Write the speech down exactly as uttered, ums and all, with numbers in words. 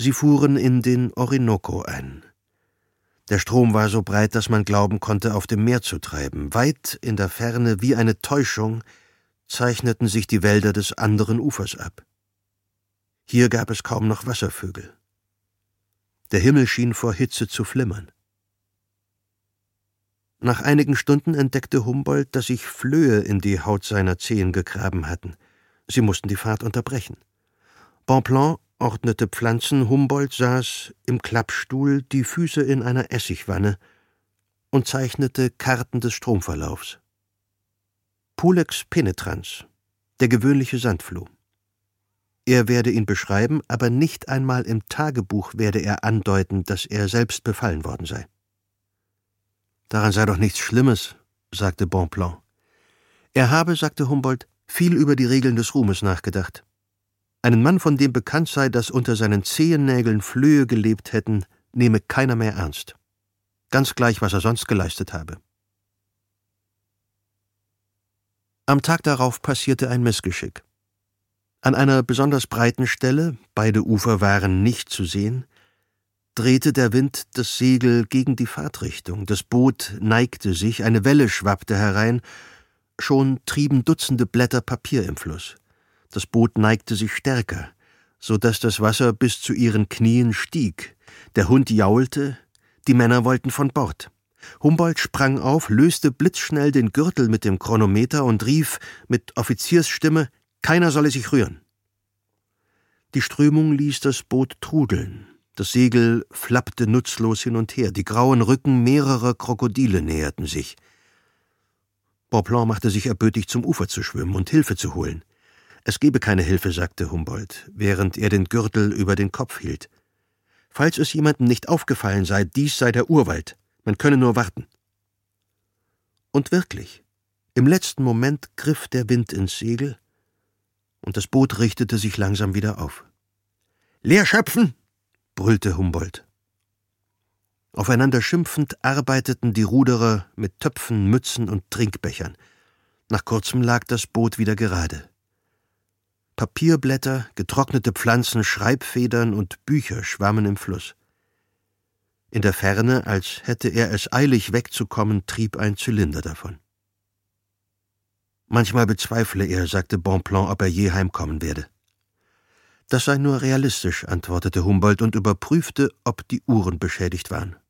Sie fuhren in den Orinoco ein. Der Strom war so breit, dass man glauben konnte, auf dem Meer zu treiben. Weit in der Ferne, wie eine Täuschung, zeichneten sich die Wälder des anderen Ufers ab. Hier gab es kaum noch Wasservögel. Der Himmel schien vor Hitze zu flimmern. Nach einigen Stunden entdeckte Humboldt, dass sich Flöhe in die Haut seiner Zehen gegraben hatten. Sie mussten die Fahrt unterbrechen. Bonpland ordnete Pflanzen, Humboldt saß im Klappstuhl, die Füße in einer Essigwanne und zeichnete Karten des Stromverlaufs. Pulex penetrans, der gewöhnliche Sandfluh. Er werde ihn beschreiben, aber nicht einmal im Tagebuch werde er andeuten, dass er selbst befallen worden sei. »Daran sei doch nichts Schlimmes«, sagte Bonpland. Er habe, sagte Humboldt, viel über die Regeln des Ruhmes nachgedacht. Einen Mann, von dem bekannt sei, dass unter seinen Zehennägeln Flöhe gelebt hätten, nehme keiner mehr ernst. Ganz gleich, was er sonst geleistet habe. Am Tag darauf passierte ein Missgeschick. An einer besonders breiten Stelle, beide Ufer waren nicht zu sehen, drehte der Wind das Segel gegen die Fahrtrichtung, das Boot neigte sich, eine Welle schwappte herein, schon trieben Dutzende Blätter Papier im Fluss. Das Boot neigte sich stärker, so daß das Wasser bis zu ihren Knien stieg. Der Hund jaulte, die Männer wollten von Bord. Humboldt sprang auf, löste blitzschnell den Gürtel mit dem Chronometer und rief mit Offiziersstimme: »Keiner solle sich rühren!« Die Strömung ließ das Boot trudeln. Das Segel flappte nutzlos hin und her. Die grauen Rücken mehrerer Krokodile näherten sich. Bonpland machte sich erbötig, zum Ufer zu schwimmen und Hilfe zu holen. Es gebe keine Hilfe, sagte Humboldt, während er den Gürtel über den Kopf hielt. Falls es jemandem nicht aufgefallen sei, dies sei der Urwald. Man könne nur warten. Und wirklich, im letzten Moment griff der Wind ins Segel und das Boot richtete sich langsam wieder auf. »Leer schöpfen!« brüllte Humboldt. Aufeinander schimpfend arbeiteten die Ruderer mit Töpfen, Mützen und Trinkbechern. Nach kurzem lag das Boot wieder gerade. Papierblätter, getrocknete Pflanzen, Schreibfedern und Bücher schwammen im Fluss. In der Ferne, als hätte er es eilig wegzukommen, trieb ein Zylinder davon. Manchmal bezweifle er, sagte Bonpland, ob er je heimkommen werde. Das sei nur realistisch, antwortete Humboldt und überprüfte, ob die Uhren beschädigt waren.